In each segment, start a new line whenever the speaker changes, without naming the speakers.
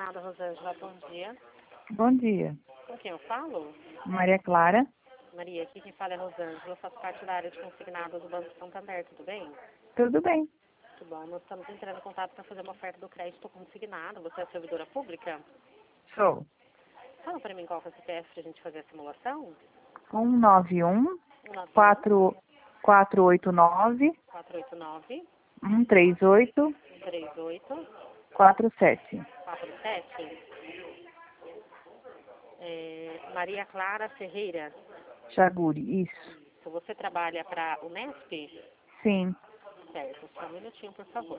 Consignado, Rosângela, bom dia.
Bom dia.
Com quem eu falo?
Maria Clara.
Maria, aqui quem fala é Rosângela, eu faço parte da área de consignado do Banco Santander, tudo bem?
Tudo bem.
Tudo bom, nós estamos entrando em contato para fazer uma oferta do crédito consignado. Você é servidora pública?
Sou.
Fala para mim qual que é o CPF para a gente fazer a simulação.
191
191
489
489
138
38
47.
47. Maria Clara Ferreira.
Chaguri, isso.
Se você trabalha para a Unesp?
Sim.
Certo, só um minutinho, por favor.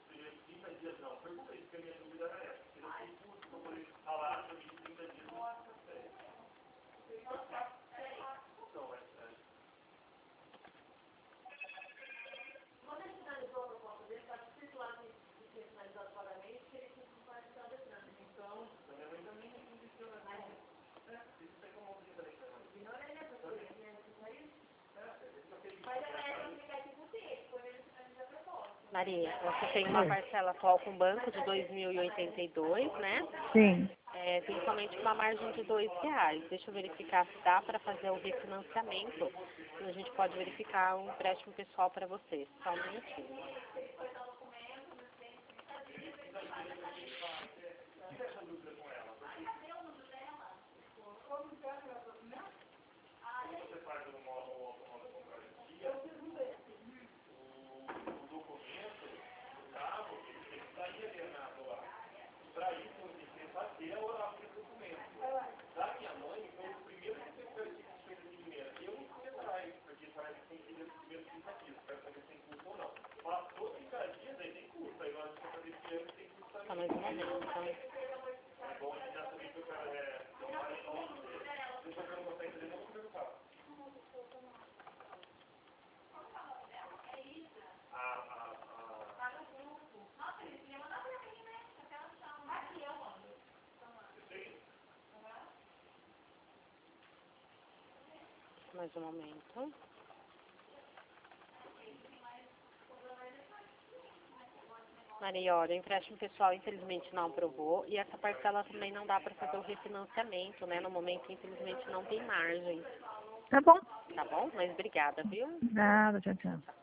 Maria, você tem uma parcela atual com o banco de R$ 2.082, né?
Sim.
Tem somente uma margem de R$ 2. Deixa eu verificar se dá para fazer o refinanciamento. A gente pode verificar um empréstimo pessoal para você. Só um minutinho. Só mais um momento, então. Mais um momento. Maria, olha, o empréstimo pessoal infelizmente não aprovou e essa parcela também não dá para fazer o refinanciamento, né? No momento, infelizmente, não tem margem.
Tá bom.
Tá bom? Mas obrigada, viu?
Nada, tchau, tchau.